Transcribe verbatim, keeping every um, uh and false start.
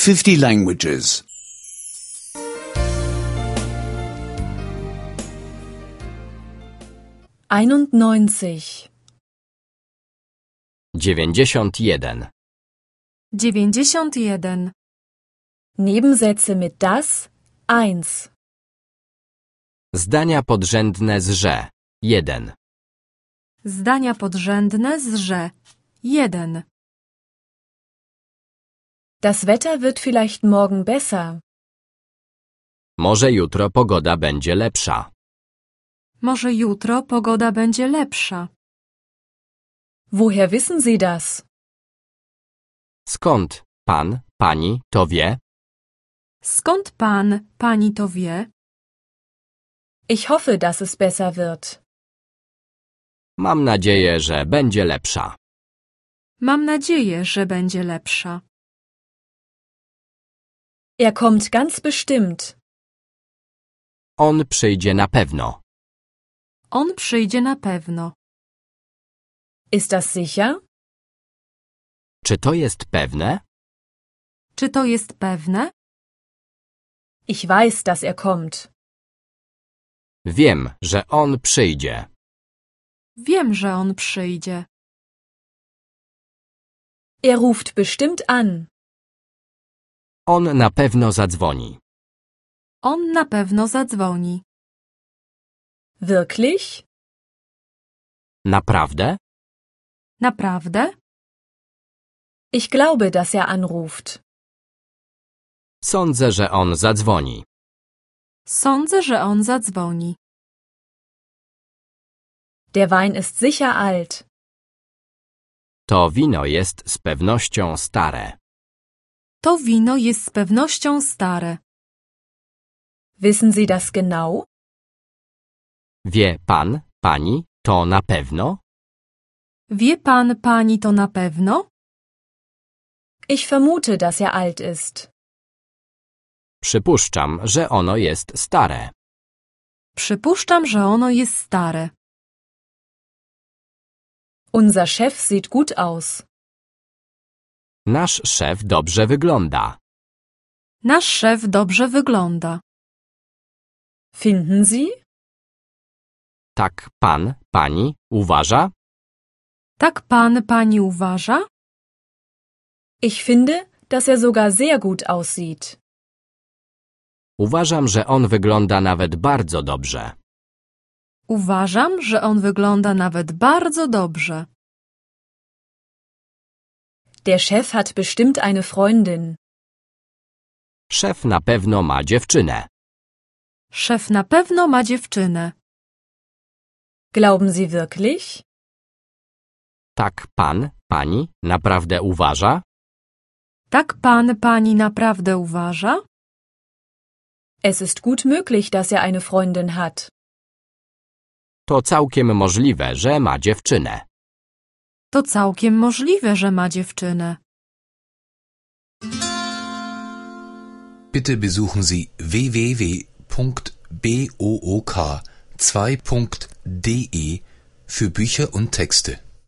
fifty languages. einundneunzig. dziewięćdziesiąt jeden. dziewięćdziesiąt jeden. Nebensätze mit das, eins. Zdania podrzędne z że. jeden. Zdania podrzędne z że, jeden. Das Wetter wird vielleicht morgen besser. Może jutro pogoda będzie lepsza. Może jutro pogoda będzie lepsza. Woher wissen Sie das? Skąd pan, pani to wie? Skąd pan, pani to wie? Ich hoffe, dass es besser wird. Mam nadzieję, że będzie lepsza. Mam nadzieję, że będzie lepsza. Er kommt ganz bestimmt. On przyjdzie na pewno. On przyjdzie na pewno. Ist das sicher? Czy to jest pewne? Czy to jest pewne? Ich weiß, dass er kommt. Wiem, że on przyjdzie. Wiem, że on przyjdzie. Er ruft bestimmt an. On na pewno zadzwoni. On na pewno zadzwoni. Wirklich? Naprawdę? Naprawdę? Ich glaube, dass er anruft. Sądzę, że on zadzwoni. Sądzę, że on zadzwoni. Der Wein ist sicher alt. To wino jest z pewnością stare. To wino jest z pewnością stare. Wissen Sie das genau? Wie pan, pani to na pewno? Wie pan, pani to na pewno? Ich vermute, dass er alt ist. Przypuszczam, że ono jest stare. Przypuszczam, że ono jest stare. Unser Chef sieht gut aus. Nasz szef dobrze wygląda. Nasz szef dobrze wygląda. Finden Sie? Tak pan, pani uważa? Tak pan, pani uważa? Ich finde, dass er sogar sehr gut aussieht. Uważam, że on wygląda nawet bardzo dobrze. Uważam, że on wygląda nawet bardzo dobrze. Der Chef hat bestimmt eine Freundin. Szef na pewno ma dziewczynę. Szef na pewno ma dziewczynę. Glauben Sie wirklich? Tak pan, pani naprawdę uważa? Tak pan, pani naprawdę uważa? Es ist gut möglich, dass er eine Freundin hat. To całkiem możliwe, że ma dziewczynę. To całkiem możliwe, że ma dziewczynę. Bitte besuchen Sie w w w punkt book zwei punkt de für Bücher und Texte.